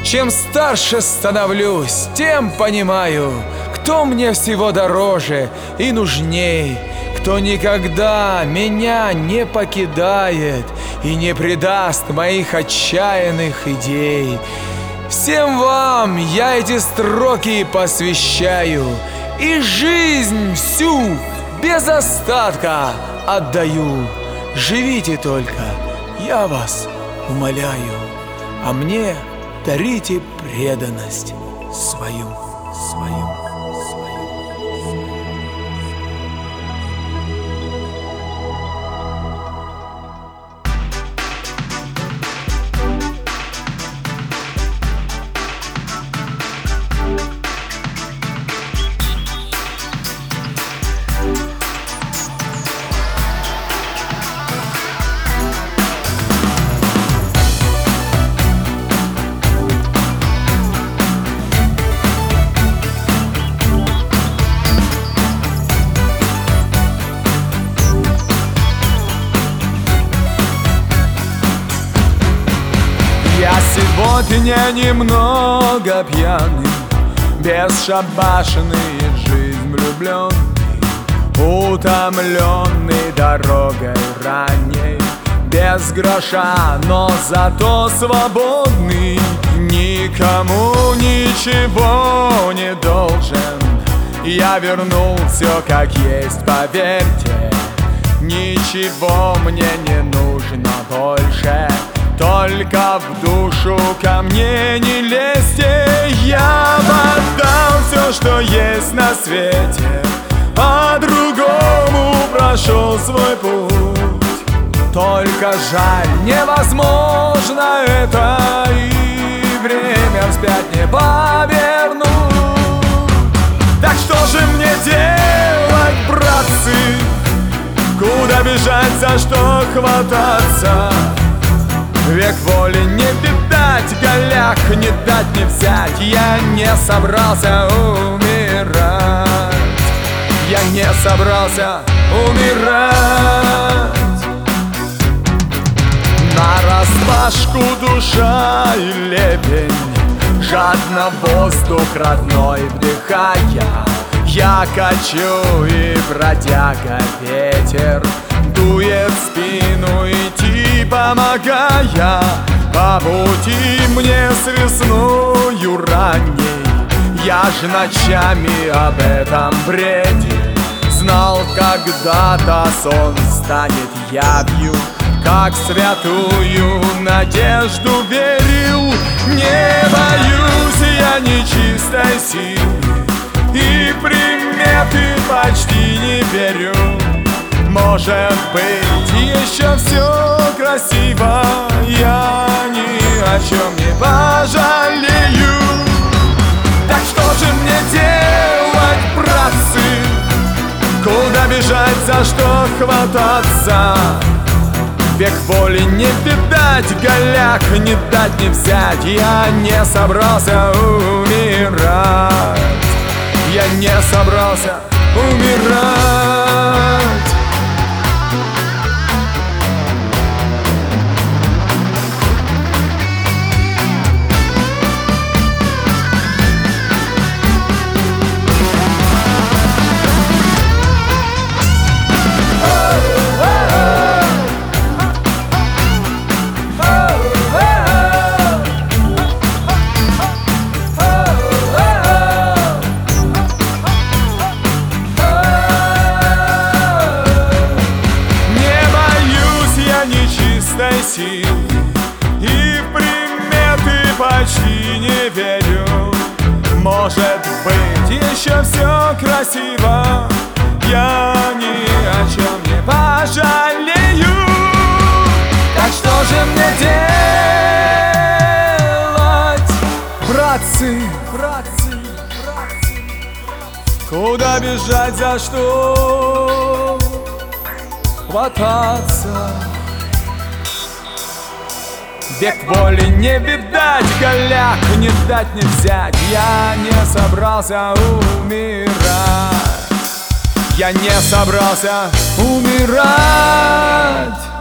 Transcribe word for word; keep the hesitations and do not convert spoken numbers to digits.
Чем старше становлюсь, тем понимаю, кто мне всего дороже и нужней, кто никогда меня не покидает и не предаст моих отчаянных идей. Всем вам я эти строки посвящаю и жизнь всю без остатка отдаю. Живите только, я вас умоляю, а мне дарите преданность свою, свою, свою. Я сегодня немного пьяный, бесшабашный, жизнь влюбленный, утомленный дорогой ранней, без гроша, но зато свободный, никому ничего не должен. Я вернул все как есть, поверьте, ничего мне не нужно больше. Только в душу ко мне не лезьте. Я отдам все, что есть на свете, по-другому прошел свой путь. Только жаль, невозможно это, и время вспять не повернуть. Так что же мне делать, братцы? Куда бежать, за что хвататься? Век воли не видать, голях не дать, не взять. Я не собрался умирать, я не собрался умирать. Нараспашку душа и лепень, жадно воздух родной вдыхая, я качу и бродяга ветер дует в спину, идти помогая по пути мне с весною ранней. Я ж ночами об этом бредил, знал, когда-то сон станет явью, как святую надежду верил. Не боюсь я нечистой силы и приметы почти не верю. Может быть, еще все красиво, я ни о чем не пожалею. Так что же мне делать, братцы? Куда бежать, за что хвататься? Век воли не видать, голях не дать, не взять. Я не собрался умирать, я не собрался умирать. Сил и приметы почти не верю. Может быть, еще все красиво, я ни о чем не пожалею. Так что же мне делать, братцы, братцы, братцы? Куда бежать, за что хвататься? Век воли не видать, голях не дать, не взять. Я не собрался умирать, я не собрался умирать.